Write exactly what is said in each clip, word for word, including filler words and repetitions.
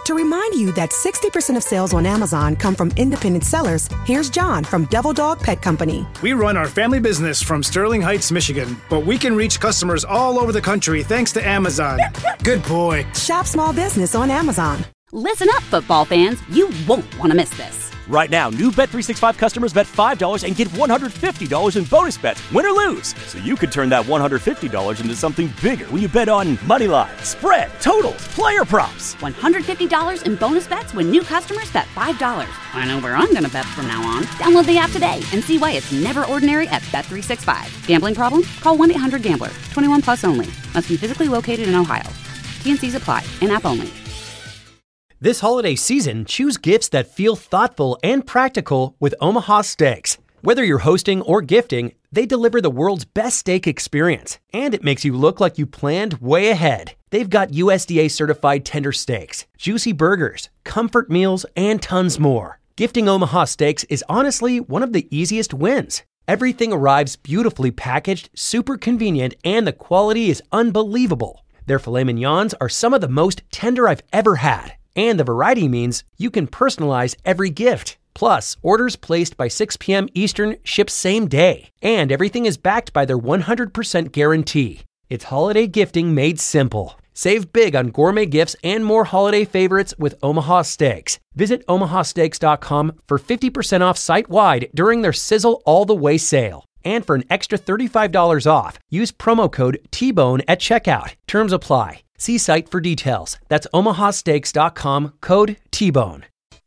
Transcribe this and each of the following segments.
To remind you that sixty percent of sales on Amazon come from independent sellers, here's John from Devil Dog Pet Company. We run our family business from Sterling Heights, Michigan, but we can reach customers all over the country thanks to Amazon. Good boy. Shop small business on Amazon. Listen up, football fans. You won't want to miss this. Right now, new Bet three sixty-five customers bet five dollars and get one hundred fifty dollars in bonus bets, win or lose. So you could turn that one hundred fifty dollars into something bigger when you bet on money line, spread, totals, player props. one hundred fifty dollars in bonus bets when new customers bet five dollars. I know where I'm going to bet from now on. Download the app today and see why it's never ordinary at Bet three sixty-five. Gambling problem? Call one eight hundred gambler. twenty-one plus only. Must be physically located in Ohio. T N Cs apply. In-app only. This holiday season, choose gifts that feel thoughtful and practical with Omaha Steaks. Whether you're hosting or gifting, they deliver the world's best steak experience, and it makes you look like you planned way ahead. They've got U S D A certified tender steaks, juicy burgers, comfort meals, and tons more. Gifting Omaha Steaks is honestly one of the easiest wins. Everything arrives beautifully packaged, super convenient, and the quality is unbelievable. Their filet mignons are some of the most tender I've ever had. And the variety means you can personalize every gift. Plus, orders placed by six p.m. Eastern ship same day. And everything is backed by their one hundred percent guarantee. It's holiday gifting made simple. Save big on gourmet gifts and more holiday favorites with Omaha Steaks. Visit omaha steaks dot com for fifty percent off site-wide during their Sizzle All the Way sale. And for an extra thirty-five dollars off, use promo code T Bone at checkout. Terms apply. See site for details. That's omaha steaks dot com, code T Bone.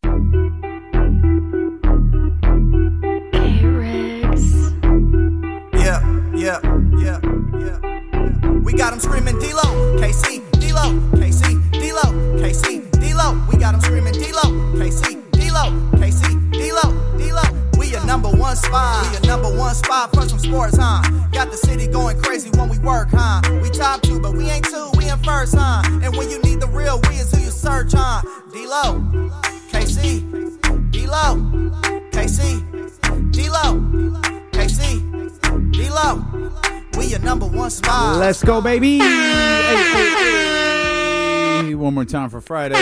K-Riggs. Yeah, yeah, yeah, yeah. We got them screaming D-Lo, K C, D-Lo, K C, D-Lo, K C, D-Lo. We got them screaming D-Lo, K C, D-Lo, K C, D-Lo, D-Lo. We your number one spot. We your number one spot for some sports, huh? Got the city going crazy when we work, huh? We top two, but we ain't two, we in first, huh? And when you need the real, we is who you search, huh? D-Lo, K C, D-Lo, K C, D-Lo, K C, D-Lo. We your number one spot. Let's go, baby. Hey, hey, hey. One more time for Friday.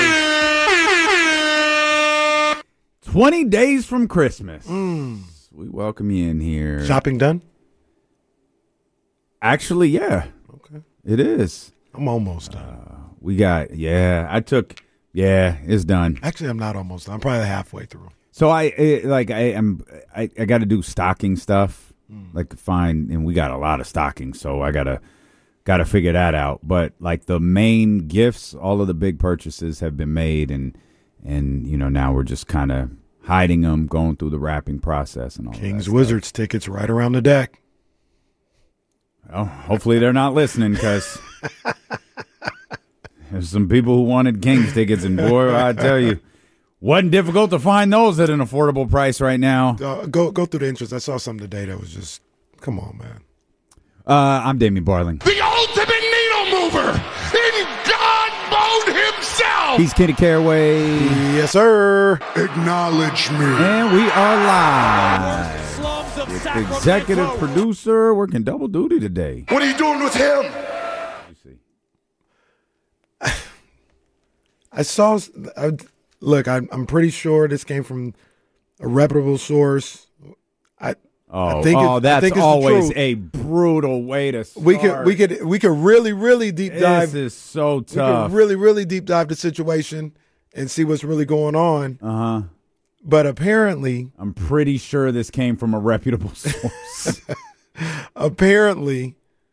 twenty days from Christmas. Mm. We welcome you in here. Shopping done? Actually, yeah. Okay. It is. I'm almost done. Uh, we got, yeah, I took, yeah, it's done. Actually, I'm not almost done. I'm probably halfway through. So I, it, like, I am, I, I got to do stocking stuff, mm. like find, and we got a lot of stockings, so I got to, got to figure that out. But like the main gifts, all of the big purchases have been made, and, and you know, now we're just kind of hiding them, going through the wrapping process and all that. Kings Wizards tickets right around the deck. Well, hopefully they're not listening, because there's some people who wanted Kings tickets, and boy, I tell you, wasn't difficult to find those at an affordable price right now. Uh, go go through the interest. I saw something today that was just, come on, man. Uh, I'm Damian Barling. The ultimate needle mover in God mode himself. He's Kenny Caraway. Yes, sir. Acknowledge me. And we are live. Executive producer working double duty today. What are you doing with him? Let me see. I saw, I, look, I, I'm pretty sure this came from a reputable source. I, oh, I think oh it, that's I think always a brutal way to start. We could, we could, we could really, really deep dive. This is so tough. We could really, really deep dive the situation and see what's really going on. Uh huh. But apparently, I'm pretty sure this came from a reputable source. Apparently,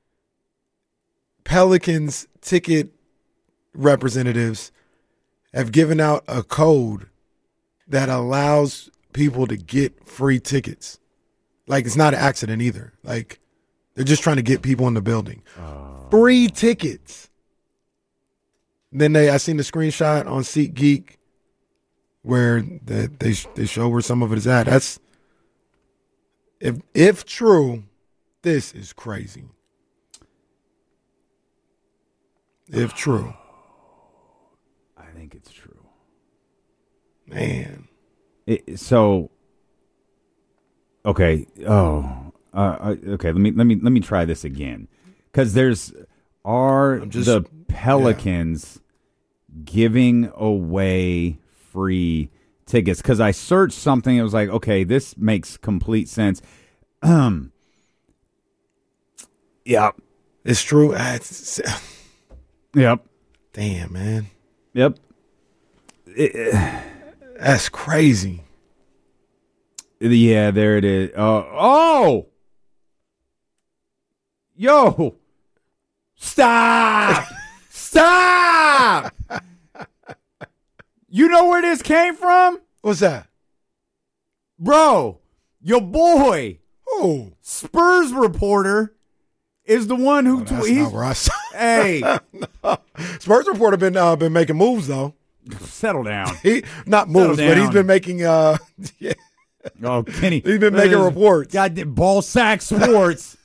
Pelicans ticket representatives have given out a code that allows people to get free tickets. Like, it's not an accident either. Like, they're just trying to get people in the building. Oh. Free tickets. Then they, I seen the screenshot on SeatGeek where the, they they show where some of it is at. That's, if if true, this is crazy. If true. I think it's true. Man. It, so, okay. Oh, uh, okay. Let me let me let me try this again, because there's are just, the Pelicans giving away free tickets because I searched something. It was like, okay, this makes complete sense. Um, yeah, it's true. It's, yep. Damn, man. Yep. It, That's crazy. Yeah, there it is. Uh, oh, yo, stop, stop. You know where this came from? What's that? Bro, your boy, oh, Spurs reporter, is the one who. Oh, that's tw- not where I saw. Hey, no. Spurs reporter been uh, been making moves though. Settle down. He not moves, but he's been making. Uh, yeah. Oh, Kenny, he's been making reports. Goddamn ball sack sports.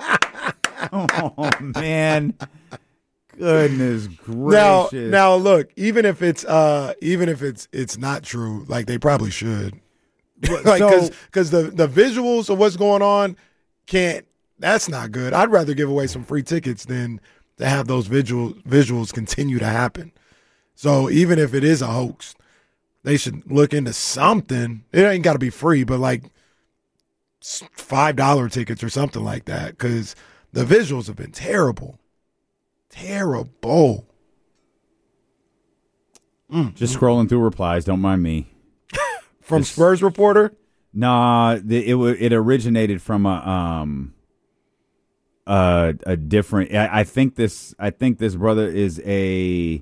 Oh man. Goodness gracious! Now, now look. Even if it's, uh, even if it's, it's not true. Like they probably should, like because because the the visuals of what's going on can't. That's not good. I'd rather give away some free tickets than to have those visual visuals continue to happen. So even if it is a hoax, they should look into something. It ain't got to be free, but like five dollar tickets or something like that, because the visuals have been terrible. Terrible. Mm. Just scrolling through replies. Don't mind me. From Just, Spurs reporter? Nah, the, it it originated from a um uh a different. I, I think this. I think this brother is a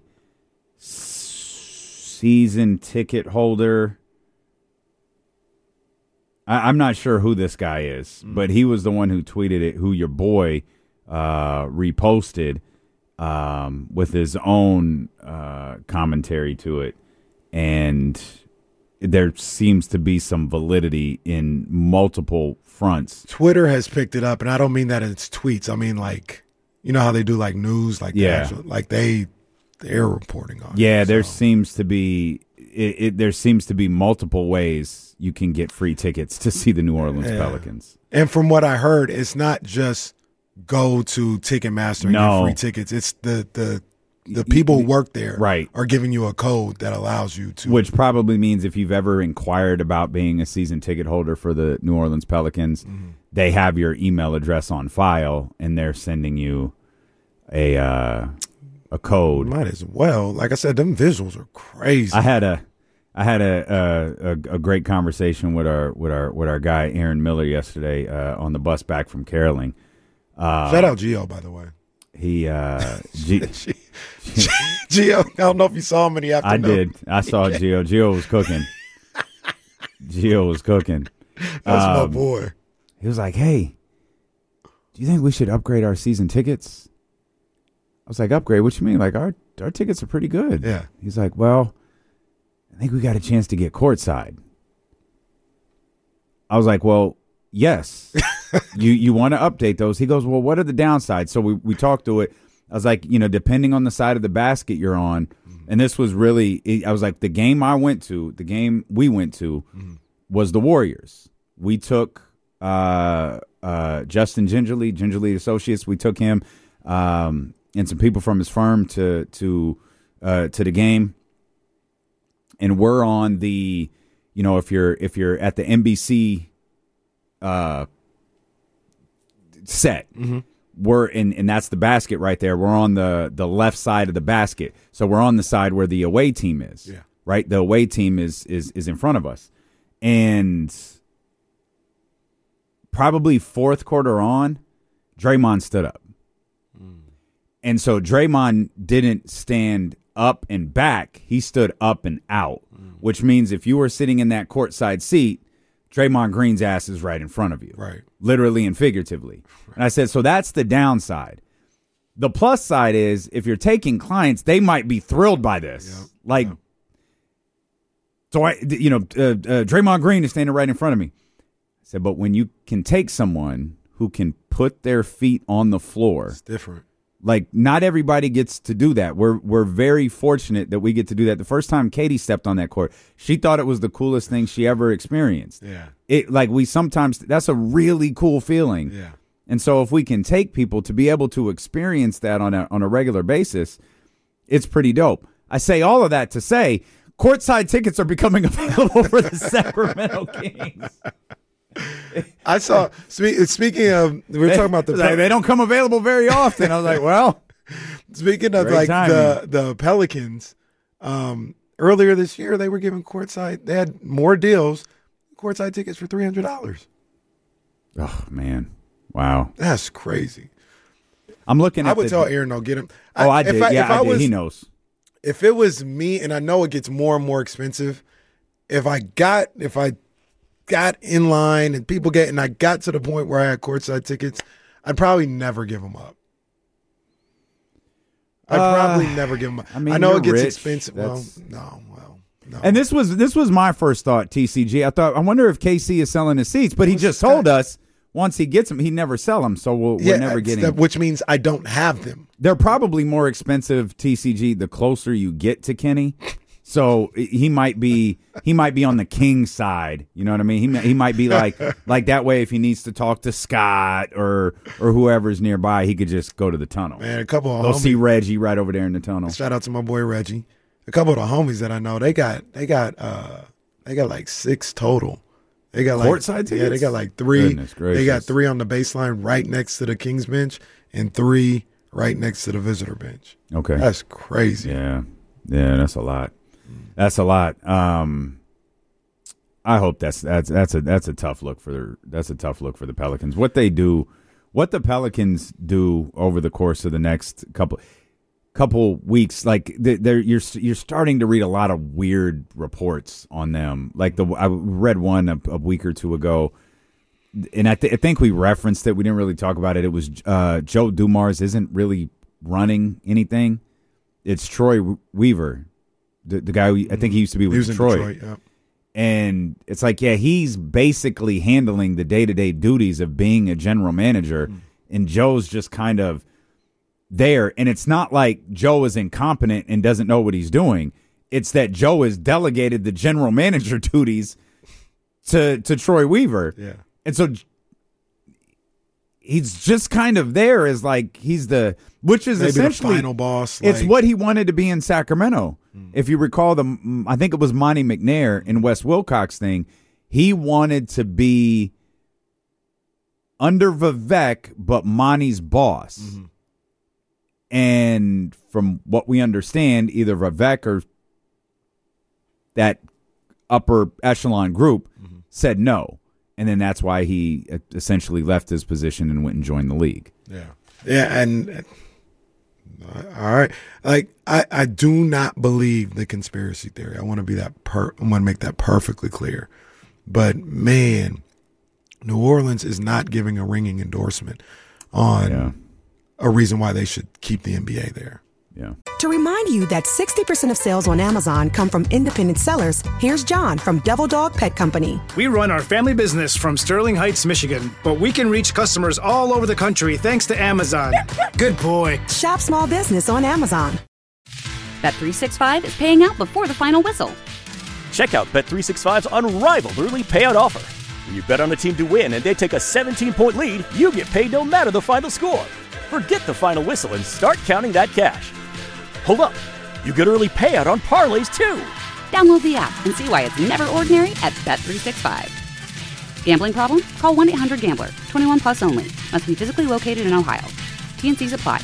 season ticket holder. I, I'm not sure who this guy is, mm. but he was the one who tweeted it. Who your boy uh, reposted. Um, with his own uh, commentary to it, and there seems to be some validity in multiple fronts. Twitter has picked it up, and I don't mean that it's tweets. I mean like, you know how they do like news, like yeah, the actual, like they they're reporting on. Yeah, it, there so. seems to be it, it. There seems to be multiple ways you can get free tickets to see the New Orleans yeah. Pelicans. And from what I heard, it's not just go to Ticketmaster and no. get free tickets. It's the the the people who work there right. are giving you a code that allows you to. Which probably means if you've ever inquired about being a season ticket holder for the New Orleans Pelicans, mm-hmm. they have your email address on file and they're sending you a uh, a code. Might as well. Like I said, them visuals are crazy. I had a I had a a, a great conversation with our with our with our guy Aaron Miller yesterday uh, on the bus back from caroling. Uh, Shout out Gio, by the way. He, uh, G- Gio, I don't know if you saw him in the afternoon. I did. I saw Gio. Gio was cooking. Gio was cooking. That's um, my boy. He was like, hey, do you think we should upgrade our season tickets? I was like, upgrade? What you mean? Like, our, our tickets are pretty good. Yeah. He's like, well, I think we got a chance to get courtside. I was like, well, yes. you you want to update those? He goes, well, what are the downsides? So we, we talked to it. I was like, you know, depending on the side of the basket you're on, mm-hmm. and this was really, I was like, the game I went to, the game we went to mm-hmm. was the Warriors. We took uh, uh, Justin Gingerly, Gingerly Associates. We took him um, and some people from his firm to to uh, to the game, and we're on the, you know, if you're if you're at the N B C uh set mm-hmm. we're in and that's the basket right there. We're on the the left side of the basket, so we're on the side where the away team is. Yeah. Right, the away team is is is in front of us, and probably fourth quarter on, Draymond stood up, mm. and so Draymond didn't stand up and back, he stood up and out, mm. which means if you were sitting in that courtside seat, Draymond Green's ass is right in front of you. Right. Literally and figuratively. Right. And I said, so that's the downside. The plus side is if you're taking clients, they might be thrilled by this. Yep. Like, yep. so I, you know, uh, uh, Draymond Green is standing right in front of me. I said, but when you can take someone who can put their feet on the floor. It's different. Like, not everybody gets to do that. We're we're very fortunate that we get to do that. The first time Katie stepped on that court, she thought it was the coolest thing she ever experienced. Yeah. It like we sometimes that's a really cool feeling. Yeah. And so if we can take people to be able to experience that on a on a regular basis, it's pretty dope. I say all of that to say courtside tickets are becoming available for the Sacramento Kings. I saw, spe- speaking of, we were talking about the. Like, they don't come available very often. I was like, well. Speaking of like the, the Pelicans, um, earlier this year, they were giving courtside, they had more deals, courtside tickets for three hundred dollars. Oh, man. Wow. That's crazy. I'm looking at I would the, tell Aaron, no, get him. Oh, I, I did. I, yeah, I, I did. Was, he knows. If it was me, and I know it gets more and more expensive, if I got, if I got in line and people get, and I got to the point where I had courtside tickets, I'd probably never give them up. I'd uh, probably never give them up. I, mean, I know it gets rich. expensive. That's... Well, no, well, no. And this was this was my first thought, T C G. I thought, I wonder if K C is selling his seats, but he just told us once he gets them, he never sell them, so we'll, yeah, we're never getting that, which means I don't have them. They're probably more expensive, T C G, the closer you get to Kenny. So he might be he might be on the king side. You know what I mean? He he might be like like that way if he needs to talk to Scott or or whoever's nearby, he could just go to the tunnel. Man, a couple of Go homies, see Reggie right over there in the tunnel. Shout out to my boy Reggie. A couple of the homies that I know, they got they got uh they got like six total. They got like courtside tickets? Yeah, they got like three. They got three on the baseline right next to the Kings bench and three right next to the visitor bench. Okay. That's crazy. Yeah. Yeah, that's a lot. That's a lot. Um, I hope that's that's that's a that's a tough look for the, that's a tough look for the Pelicans. What they do, what the Pelicans do over the course of the next couple couple weeks, like they're you're you're starting to read a lot of weird reports on them. Like the I read one a, a week or two ago, and I, th- I think we referenced it. We didn't really talk about it. It was uh, Joe Dumars isn't really running anything. It's Troy Weaver. The, the guy, who, I think he used to be with he was Detroit. In Detroit, yep. And it's like, yeah, he's basically handling the day-to-day duties of being a general manager, mm. and Joe's just kind of there. And it's not like Joe is incompetent and doesn't know what he's doing. It's that Joe has delegated the general manager duties to to Troy Weaver. Yeah. And so he's just kind of there as like he's the, which is Maybe essentially the final boss. It's like, what he wanted to be in Sacramento. Mm. If you recall the, I think it was Monty McNair in Wes Wilcox thing. He wanted to be under Vivek, but Monty's boss. Mm-hmm. And from what we understand, either Vivek or that upper echelon group mm-hmm. said no. And then that's why he essentially left his position and went and joined the league. Yeah. Yeah, and all right. Like I, I do not believe the conspiracy theory. I want to be that per I want to make that perfectly clear. But man, New Orleans is not giving a ringing endorsement on yeah. a reason why they should keep the N B A there. Yeah. To remind you that sixty percent of sales on Amazon come from independent sellers, here's John from Devil Dog Pet Company. We run our family business from Sterling Heights, Michigan, but we can reach customers all over the country thanks to Amazon. Good boy. Shop small business on Amazon. Bet three sixty-five is paying out before the final whistle. Check out Bet three sixty-five's unrivaled early payout offer. When you bet on a team to win and they take a seventeen-point lead, you get paid no matter the final score. Forget the final whistle and start counting that cash. Hold up, you get early payout on parlays too. Download the app and see why it's never ordinary at Bet three sixty-five. Gambling problem? Call one eight hundred gambler. twenty-one plus only. Must be physically located in Ohio. T and C's apply.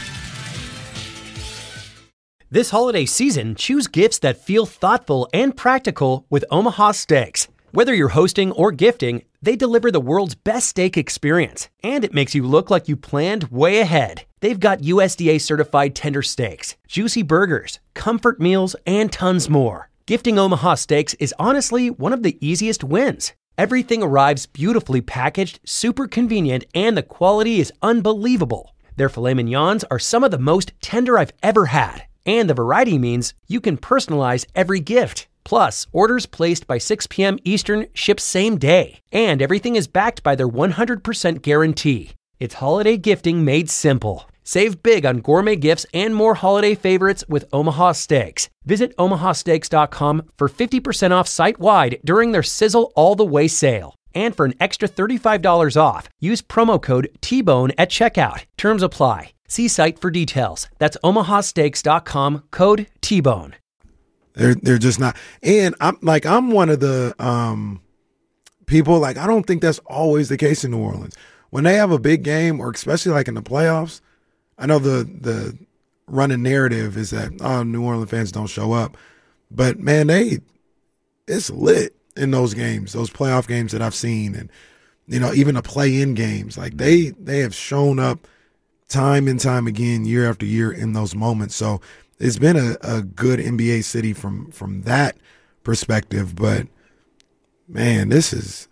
This holiday season, choose gifts that feel thoughtful and practical with Omaha Steaks. Whether you're hosting or gifting, they deliver the world's best steak experience, and it makes you look like you planned way ahead. They've got U S D A-certified tender steaks, juicy burgers, comfort meals, and tons more. Gifting Omaha Steaks is honestly one of the easiest wins. Everything arrives beautifully packaged, super convenient, and the quality is unbelievable. Their filet mignons are some of the most tender I've ever had, and the variety means you can personalize every gift. Plus, orders placed by six p.m. Eastern ship same day, and everything is backed by their one hundred percent guarantee. It's holiday gifting made simple. Save big on gourmet gifts and more holiday favorites with Omaha Steaks. Visit omaha steaks dot com for fifty percent off site-wide during their Sizzle All the Way sale. And for an extra thirty-five dollars off, use promo code T-Bone at checkout. Terms apply. See site for details. That's omaha steaks dot com, code T-Bone. They're they're just not. And I'm like I'm one of the um, people like I don't think that's always the case in New Orleans. When they have a big game, or especially like in the playoffs, I know the the running narrative is that oh, New Orleans fans don't show up, but man, they it's lit in those games, those playoff games that I've seen, and you know even the play-in games. Like they they have shown up time and time again, year after year in those moments. So it's been a, a good N B A city from from that perspective. But man, this is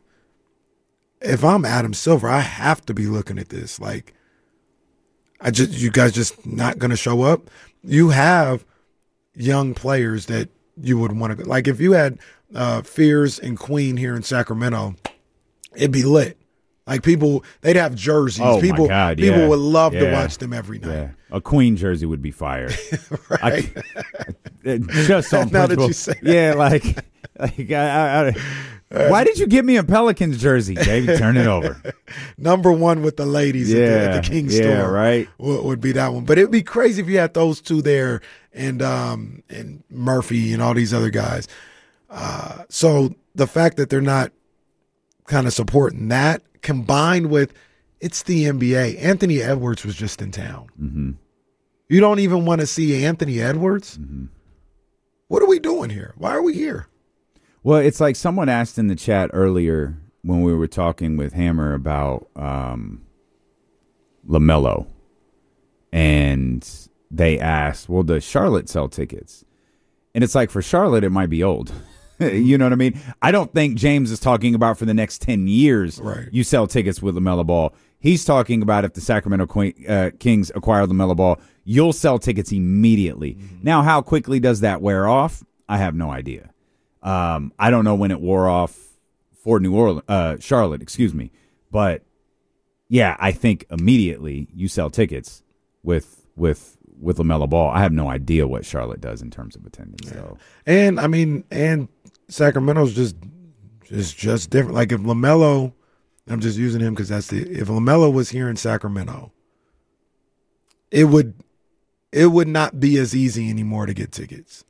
if I'm Adam Silver, I have to be looking at this like I just you guys just not gonna show up. You have young players that you would want to like if you had uh, Fears and Queen here in Sacramento, it'd be lit. Like people, they'd have jerseys. Oh people, my God, people yeah. would love yeah. to watch them every night. Yeah. A Queen jersey would be fire. Right. I, just on now principle. that you say that. Yeah, like, like I, I, I, why did you give me a Pelicans jersey, baby? Turn it over. Number one with the ladies yeah, at, the, at the King yeah, store, right? Would, would be that one. But it'd be crazy if you had those two there and um and Murphy and all these other guys. Uh, so the fact that they're not kind of supporting that, combined with it's the N B A. Anthony Edwards was just in town. Mm-hmm. You don't even want to see Anthony Edwards? Mm-hmm. What are we doing here? Why are we here? Well, it's like someone asked in the chat earlier when we were talking with Hammer about um, LaMelo. And they asked, well, does Charlotte sell tickets? And it's like for Charlotte, it might be old. You know what I mean? I don't think James is talking about for the next ten years, right. You sell tickets with LaMelo Ball. He's talking about if the Sacramento Queen, uh, Kings acquire LaMelo Ball, you'll sell tickets immediately. Mm-hmm. Now, how quickly does that wear off? I have no idea. Um, I don't know when it wore off for New Orleans, uh, Charlotte, excuse me. But, yeah, I think immediately you sell tickets with with with LaMelo Ball. I have no idea what Charlotte does in terms of attendance, yeah. though. And, I mean, and Sacramento's just just just different. Like if LaMelo, I'm just using him because that's the if LaMelo was here in Sacramento, it would it would not be as easy anymore to get tickets.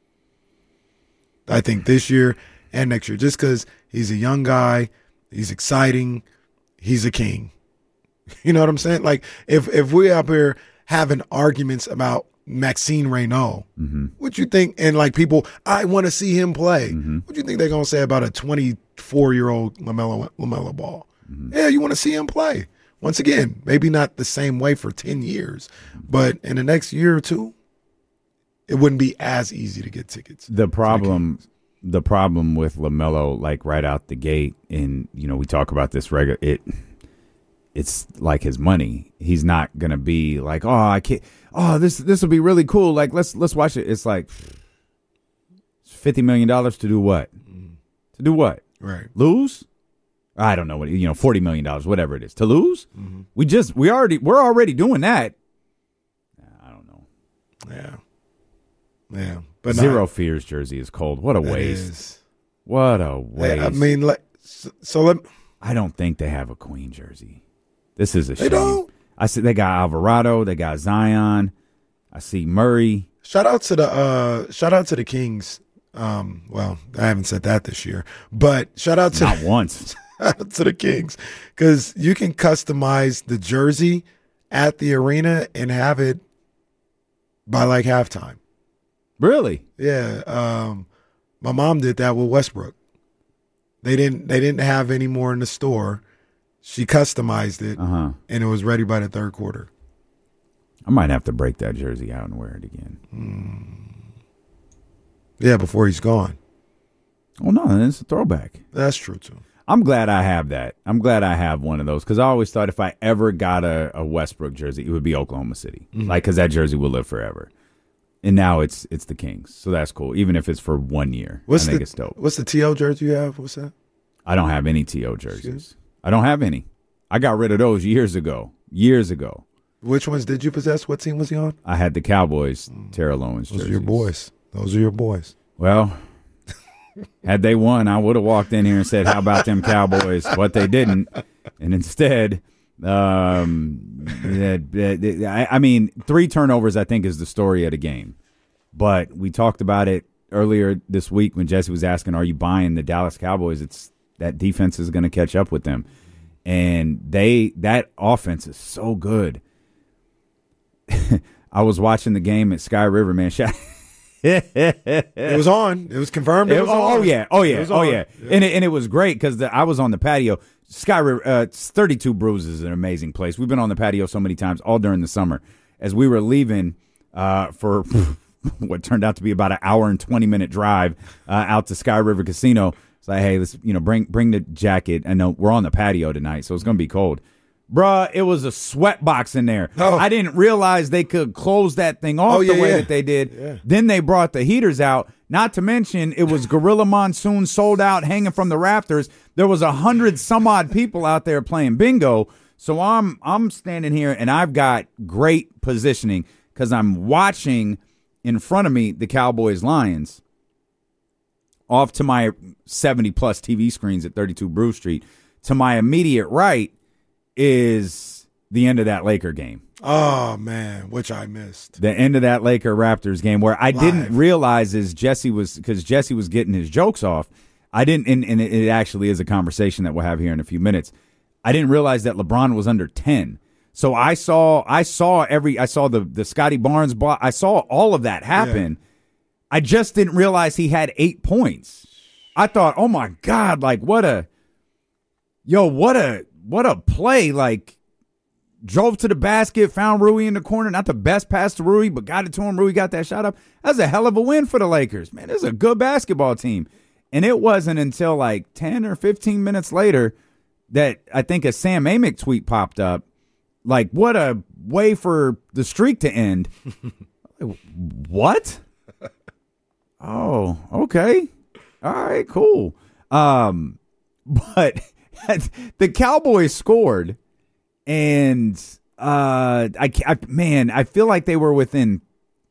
I think this year and next year, just because he's a young guy, he's exciting, he's a king. You know what I'm saying? Like if if we're up here having arguments about Maxine Reynaud, mm-hmm. what you think? And like people, I want to see him play. Mm-hmm. What you think they're gonna say about a twenty-four year old LaMelo LaMelo Ball? Mm-hmm. Yeah, you want to see him play. Once again, maybe not the same way for ten years, but in the next year or two, it wouldn't be as easy to get tickets. The problem, the problem with LaMelo, like right out the gate, and you know we talk about this regular. It, it's like his money. He's not gonna be like, oh, I can't. Oh, this this will be really cool. Like let's let's watch it. It's like fifty million dollars to do what? Mm. To do what? Right. Lose? I don't know what you know. Forty million dollars, whatever it is, to lose. Mm-hmm. We just we already we're already doing that. I don't know. Yeah. Yeah. But Zero not, Fears jersey is cold. What a waste. Is. What a waste. I mean, like, so, so let. I don't think they have a Queen jersey. This is a they shame. Don't? I see they got Alvarado, they got Zion. I see Murray. Shout out to the uh, shout out to the Kings. Um, well, I haven't said that this year, but shout out to not once. Shout out to the Kings because you can customize the jersey at the arena and have it by like halftime. Really? Yeah. Um, my mom did that with Westbrook. They didn't. They didn't have any more in the store. She customized it, uh-huh. and it was ready by the third quarter. I might have to break that jersey out and wear it again. Mm. Yeah, before he's gone. Oh, no, it's a throwback. That's true, too. I'm glad I have that. I'm glad I have one of those because I always thought if I ever got a, a Westbrook jersey, it would be Oklahoma City. Mm-hmm. Like, because that jersey will live forever. And now it's it's the Kings, so that's cool. Even if it's for one year, what's I think the, it's dope. What's the T O jersey you have? What's that? I don't have any T O jerseys. I don't have any. I got rid of those years ago. Years ago. Which ones did you possess? What team was he on? I had the Cowboys, mm. Terrell Owens jerseys. Those are your boys. Those are your boys. Well, had they won, I would have walked in here and said, how about them Cowboys? But they didn't. And instead, um, I mean, three turnovers, I think, is the story of the game. But we talked about it earlier this week when Jesse was asking, are you buying the Dallas Cowboys? It's that defense is going to catch up with them. And they that offense is so good. I was watching the game at Sky River, man. It was on. It was confirmed. It it, was oh, on. oh, yeah. Oh, yeah. Oh, on. yeah. yeah. And, it, and it was great because I was on the patio. Sky River, uh, thirty-two Brews is an amazing place. We've been on the patio so many times all during the summer. As we were leaving uh, for what turned out to be about an hour and twenty-minute drive uh, out to Sky River Casino, it's like, hey, let's you know bring bring the jacket. I know we're on the patio tonight, so it's going to be cold. Bruh, it was a sweat box in there. Oh. I didn't realize they could close that thing off oh, yeah, the way yeah. that they did. Yeah. Then they brought the heaters out. Not to mention, it was Gorilla Monsoon sold out, hanging from the rafters. There was a hundred some odd people out there playing bingo. So I'm I'm standing here, and I've got great positioning because I'm watching in front of me the Cowboys-Lions off to my seventy-plus T V screens at thirty-two Brew Street. To my immediate right is the end of that Laker game. Oh, man, which I missed. The end of that Laker Raptors game where I Live. didn't realize is Jesse was because Jesse was getting his jokes off. I didn't, and, and it actually is a conversation that we'll have here in a few minutes. I didn't realize that LeBron was under ten. So I saw, I saw every, I saw the the Scotty Barnes block. I saw all of that happen. Yeah. I just didn't realize he had eight points. I thought, oh my God, like what a, yo, what a, what a play! Like. Drove to the basket, found Rui in the corner. Not the best pass to Rui, but got it to him. Rui got that shot up. That was a hell of a win for the Lakers. Man, this is a good basketball team. And it wasn't until like ten or fifteen minutes later that I think a Sam Amick tweet popped up. Like, what a way for the streak to end. What? Oh, okay. All right, cool. Um, but the Cowboys scored. And uh, I, I, man, I feel like they were within.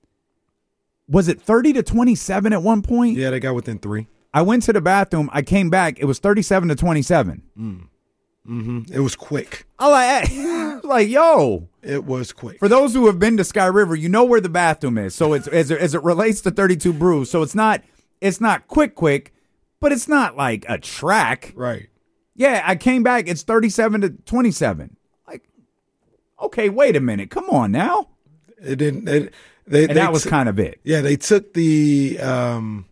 Was it thirty to twenty-seven at one point? Yeah, they got within three. I went to the bathroom. I came back. It was thirty-seven to twenty-seven. Mm. Mm-hmm. It was quick. I like, like, yo, it was quick. For those who have been to Sky River, you know where the bathroom is. So it's as it, as it relates to thirty-two Brews. So it's not, it's not quick, quick, but it's not like a track, right? Yeah, I came back. It's thirty-seven to twenty-seven. Okay, wait a minute. Come on now. It didn't. It, they, and they that was t- kind of it. Yeah, they took the um,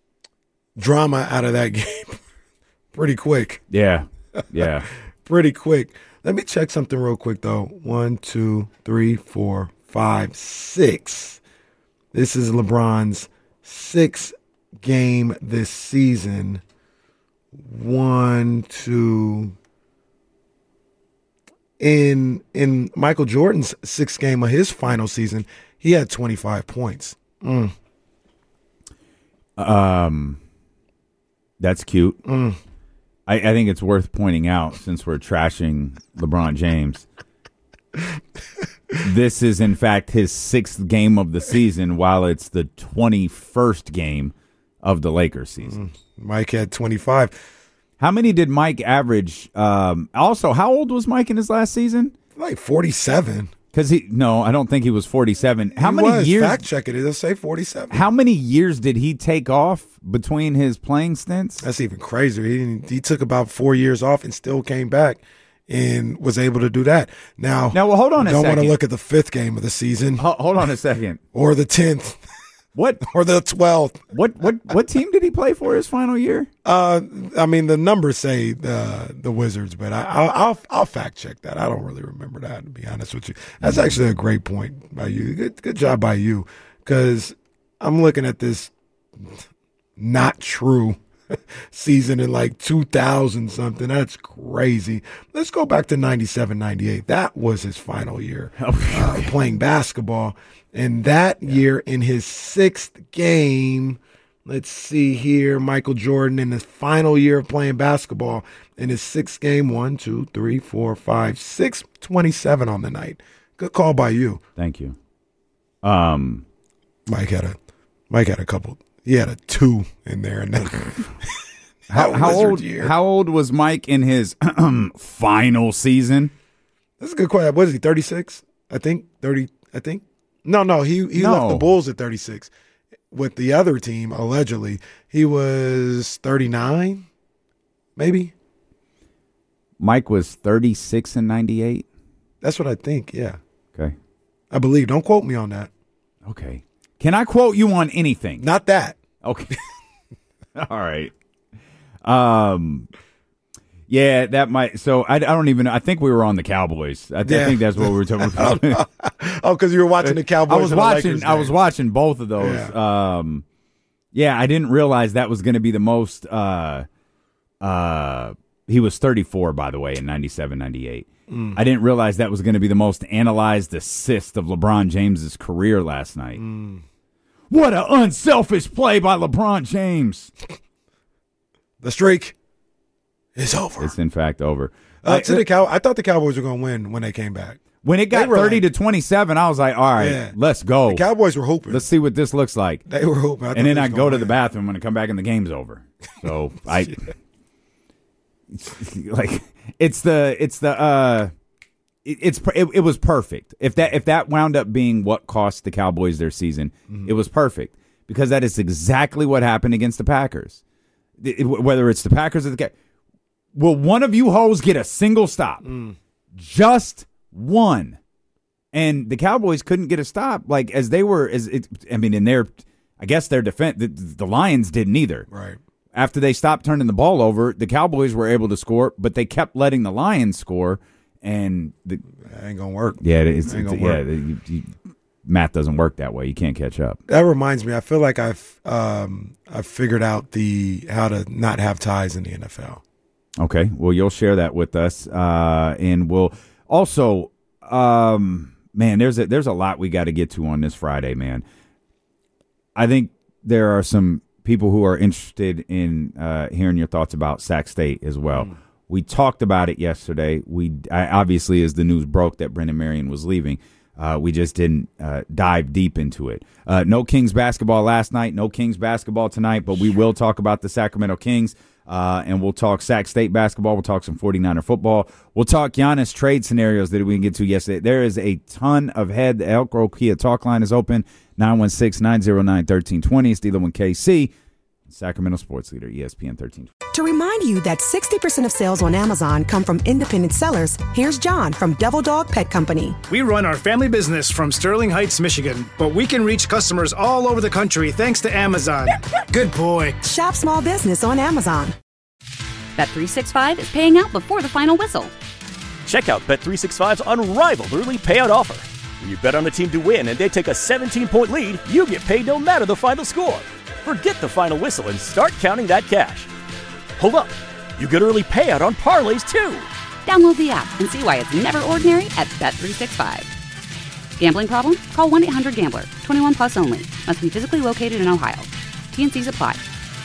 drama out of that game pretty quick. Yeah, yeah. Pretty quick. Let me check something real quick, though. One, two, three, four, five, six. This is LeBron's sixth game this season. One, two... In in Michael Jordan's sixth game of his final season, he had twenty-five points. Mm. Um, that's cute. Mm. I, I think it's worth pointing out, since we're trashing LeBron James, this is in fact his sixth game of the season, while it's the twenty-first game of the Lakers season. Mm. Mike had twenty-five. How many did Mike average? Um, also, how old was Mike in his last season? Like forty-seven. Because he no, I don't think he was forty-seven. How he many was. years? Fact check it. It'll say forty-seven. How many years did he take off between his playing stints? That's even crazier. He he took about four years off and still came back and was able to do that. Now, now, well, hold on a don't second. want to look at the fifth game of the season. Ho- hold on a second. Or the tenth. What? Or the twelfth. What what what team did he play for his final year? Uh, I mean, the numbers say the the Wizards, but I, I'll, I'll I'll fact check that. I don't really remember that, to be honest with you. That's actually a great point by you. Good good job by you, because I'm looking at this not true season in like two thousand something. That's crazy. Let's go back to ninety-seven ninety-eight. That was his final year uh, playing basketball. And that year, in his sixth game, let's see here, Michael Jordan in his final year of playing basketball, in his sixth game, one, two, three, four, five, six, twenty-seven on the night. Good call by you. Thank you. Um, Mike had a Mike had a couple. He had a two in there, and then how, how old? Year. How old was Mike in his final season? That's a good question. What is he? thirty-six? I think thirty. I think. No, no. He he no. left the Bulls at thirty-six. with the other team, allegedly, he was thirty-nine, maybe. Mike was thirty-six in ninety-eight. That's what I think, yeah. Okay. I believe. Don't quote me on that. Okay. Can I quote you on anything? Not that. Okay. All right. Um, yeah, that might. So I, I don't even. I think we were on the Cowboys. I, yeah. I think that's what we were talking about. Oh, because you were watching the Cowboys. I was and watching. the Lakers I was watching both of those. Yeah. Um, yeah, I didn't realize that was going to be the most. Uh, uh, he was thirty-four, by the way, in ninety-seven, ninety-eight. Mm. I didn't realize that was going to be the most analyzed assist of LeBron James's career last night. Mm. What an unselfish play by LeBron James. The streak is over. It's in fact over. Uh, to the Cow- I thought the Cowboys were going to win when they came back. When it got thirty like, to twenty-seven, I was like, all right, yeah. let's go. The Cowboys were hoping. Let's see what this looks like. They were hoping. And then I go to win. the bathroom when I come back and the game's over. So I like it's the it's the uh it, it's it, it was perfect. If that if that wound up being what cost the Cowboys their season, mm-hmm. it was perfect because that is exactly what happened against the Packers. It, it, whether it's the Packers or the will one of you hoes get a single stop? Mm. Just one. And the Cowboys couldn't get a stop, like as they were as it, I mean, in their I guess their defense the, the Lions didn't either. Right. After they stopped turning the ball over, the Cowboys were able to score, but they kept letting the Lions score, and the that ain't gonna work. Yeah, it's, it ain't it's gonna yeah. work. You, you, math doesn't work that way. You can't catch up. That reminds me. I feel like I've um, I've figured out the how to not have ties in the N F L. Okay, well, you'll share that with us, uh, and we'll also, um, man, there's a, there's a lot we got to get to on this Friday, man. I think there are some people who are interested in uh, hearing your thoughts about Sac State as well. Mm. We talked about it yesterday. We I, obviously, as the news broke that Brendan Marion was leaving, uh, we just didn't uh, dive deep into it. Uh, no Kings basketball last night, no Kings basketball tonight, but we will talk about the Sacramento Kings. Uh, and we'll talk Sac State basketball. We'll talk some forty-niner football. We'll talk Giannis trade scenarios that we can get to yesterday. There is a ton of head. The Elk Grove Kia talk line is open, nine one six, nine zero nine, one three two zero. It's D'Lo and K C, Sacramento sports leader, E S P N thirteen twenty. To remind you that sixty percent of sales on Amazon come from independent sellers, here's John from Devil Dog Pet Company. We run our family business from Sterling Heights, Michigan, but we can reach customers all over the country thanks to Amazon. Good boy. Shop small business on Amazon. Bet three sixty-five is paying out before the final whistle. Check out Bet three sixty-five's unrivaled early payout offer. When you bet on a team to win and they take a seventeen-point lead, you get paid no matter the final score. Forget the final whistle and start counting that cash. Hold up. You get early payout on parlays, too. Download the app and see why it's never ordinary at Bet three sixty-five. Gambling problem? Call one eight hundred gambler. twenty-one plus only. Must be physically located in Ohio. T and C's apply.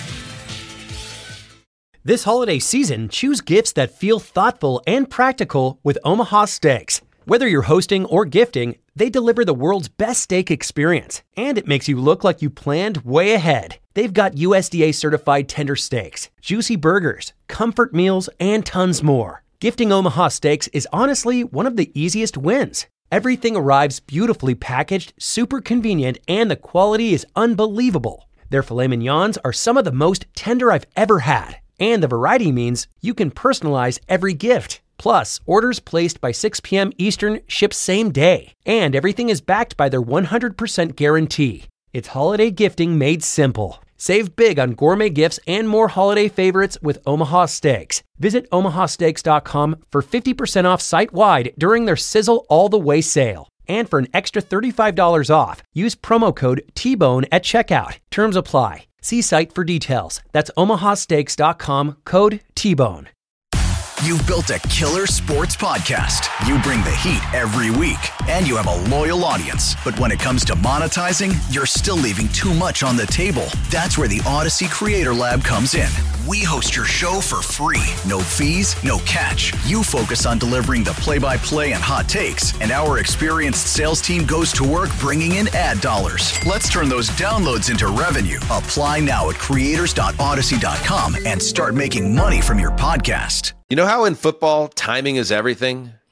This holiday season, choose gifts that feel thoughtful and practical with Omaha Steaks. Whether you're hosting or gifting, they deliver the world's best steak experience, and it makes you look like you planned way ahead. They've got U S D A-certified tender steaks, juicy burgers, comfort meals, and tons more. Gifting Omaha Steaks is honestly one of the easiest wins. Everything arrives beautifully packaged, super convenient, and the quality is unbelievable. Their filet mignons are some of the most tender I've ever had, and the variety means you can personalize every gift. Plus, orders placed by six p.m. Eastern ship same day, and everything is backed by their one hundred percent guarantee. It's holiday gifting made simple. Save big on gourmet gifts and more holiday favorites with Omaha Steaks. Visit omaha steaks dot com for fifty percent off site-wide during their Sizzle All the Way sale. And for an extra thirty-five dollars off, use promo code T Bone at checkout. Terms apply. See site for details. That's omaha steaks dot com, code T Bone. You've built a killer sports podcast. You bring the heat every week, and you have a loyal audience. But when it comes to monetizing, you're still leaving too much on the table. That's where the Odyssey Creator Lab comes in. We host your show for free. No fees, no catch. You focus on delivering the play-by-play and hot takes, and our experienced sales team goes to work bringing in ad dollars. Let's turn those downloads into revenue. Apply now at creators dot odyssey dot com and start making money from your podcast. You know how in football, timing is everything?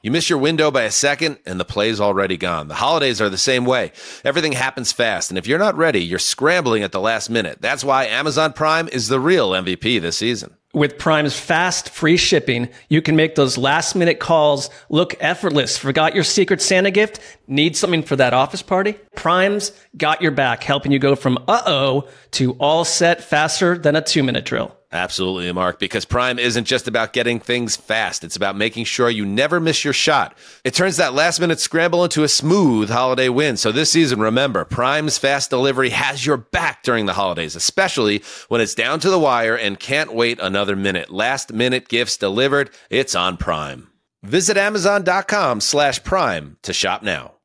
You miss your window by a second, and the play's already gone. The holidays are the same way. Everything happens fast, and if you're not ready, you're scrambling at the last minute. That's why Amazon Prime is the real M V P this season. With Prime's fast, free shipping, you can make those last-minute calls look effortless. Forgot your Secret Santa gift? Need something for that office party? Prime's got your back, helping you go from uh-oh to all set faster than a two-minute drill. Absolutely, Mark, because Prime isn't just about getting things fast. It's about making sure you never miss your shot. It turns that last-minute scramble into a smooth holiday win. So this season, remember, Prime's fast delivery has your back during the holidays, especially when it's down to the wire and can't wait another minute. Last-minute gifts delivered. It's on Prime. Visit Amazon.com slash Prime to shop now.